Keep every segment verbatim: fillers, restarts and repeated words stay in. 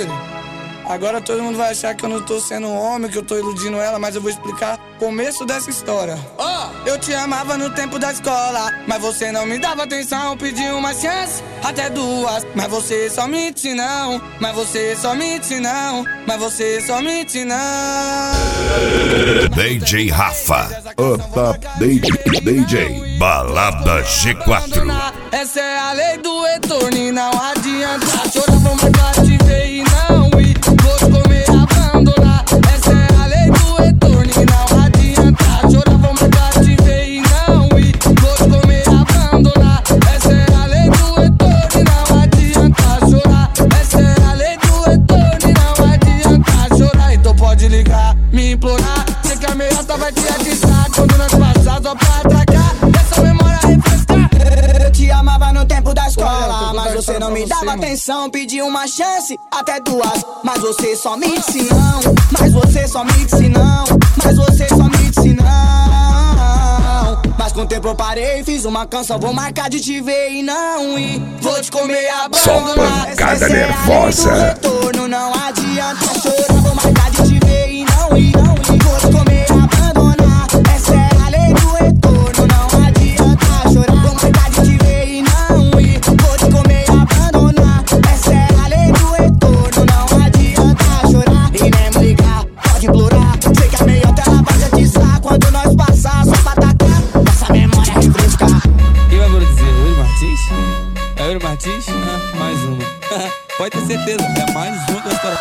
doido? Agora todo mundo vai achar que eu não tô sendo um homem, que eu tô iludindo ela, mas eu vou explicar o começo dessa história. Oh! Eu te amava no tempo da escola, mas você não me dava atenção. Pedi uma chance, até duas, mas você só mente não. Mas você só mente não. Mas você só mente não. D J Rafa. Opa, D J, D J Balada G quatro. Essa é a lei do retorno e não adianta chorar, vou marcar te ver e não ir. Vou te comer, abandonar. Essa é a lei do retorno e não adianta chorar, vou marcar te ver e não ir. Vou te comer, abandonar. Essa é a lei do retorno e não adianta chorar. Essa é a lei do retorno e não adianta chorar. Então pode ligar, me implorar. Sei que a meiota vai te avisar quando nós passar só pra atracar. Essa memória refrescar. Eu te amava no tempo da escola, mas você não me dava atenção. Pedi uma chance, até duas, mas você só me disse não. Mas você só me disse não. Mas você só me disse não. Mas com o tempo eu parei, fiz uma canção, vou marcar de te ver e não ir. Vou te comer, Só abandonar. pancada Essa é a lei do nervosa. retorno, não adianta chorar, vou marcar de te ver e não ir. Vou te comer, abandonar. Essa é a lei do retorno, não adianta chorar, vou marcar de te ver e não ir. Vou te comer, abandonar. Essa é a lei do retorno, não adianta chorar e nem me ligar, pode implorar. Sei que a meiota ela vai te atiçar quando nós passar, só pra atacar, essa memória refrescar. Quem vai produzir? Yuri Martins? É Yuri Martins? Ah, mais uma. Pode ter certeza, é mais uma que eu estou.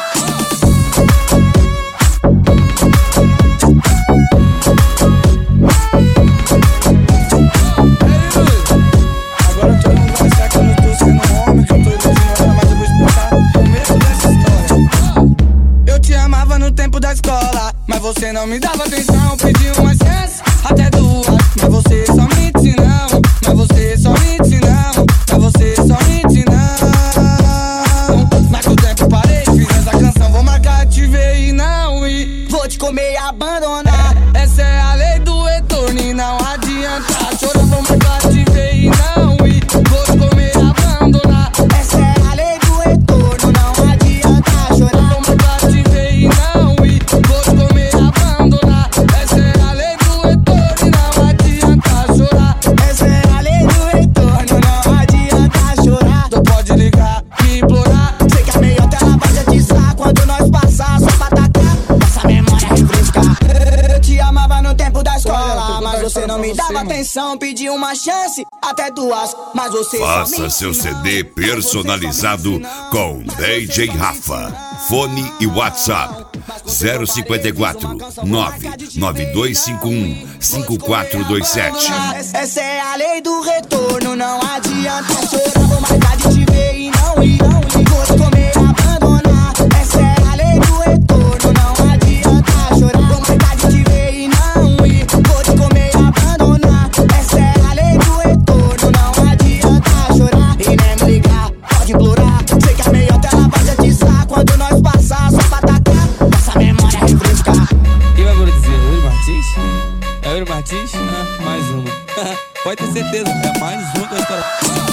Agora todo mundo vai achar que eu não tô sendo um homem, que eu tô iludindo ela, mas eu vou explicar o começo dessa história. Eu te amava no tempo da escola, mas você não me dava atenção. Pedi uma chance, até duas, mas você só mente não. Mas você só mente não. Mas você só mente não. Mas com o tempo parei, fiz essa canção, vou marcar te ver e não ir. Vou te comer e abandonar. Essa é a lei do retorno e não adianta chorar, vou marcar te ver e não ir. Vou te comer, abandonar. Essa é a lei do retorno, não adianta chorar, Vou marcar te ver e não ir. Vou te comer, abandonar. Essa é a lei do retorno e não adianta chorar. essa é a lei do retorno, não adianta chorar. Então pode ligar, me implorar. Sei que a meiota ela vai te atiçar quando nós passar, só pra atacar, essa memória refrescar. Eu te amava no tempo da escola, mas você não me dava atenção. Pedi uma chance, até duas, mas você só Faça me seu ensinou. C D personalizado com D J Rafa. Fone e WhatsApp zero cinquenta e quatro, nove nove dois cinco um, cinco quatro dois sete. Essa é a lei do retorno, não adianta chorar, vou marcar de te ver e não ir. Vou te comer, abandonar. Essa é a lei do retorno, não adianta chorar, vou marcar de te ver e não ir. Vou te comer, abandonar. Essa é a lei do retorno, não adianta chorar e nem me ligar, pode implorar. Sei que a meiota ela vai te atiçar quando nós passar, só pra atacar, essa memória refrescar. Quem vai produzir? Yuri Martins? É Yuri Martins? Ah, mais uma. Pode ter certeza, é mais uma que eu estou.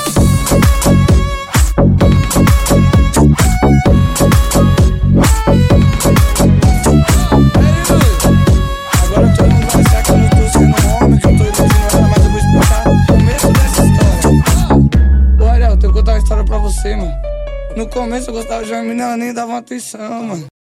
Agora todo mundo vai achar que eu não tô sendo um homem, que eu tô iludindo ela, mas eu vou explicar o começo dessa história. Ô Ariel, eu tenho que contar uma história pra você, mano. No começo eu gostava de uma menina, ela nem dava uma atenção, mano.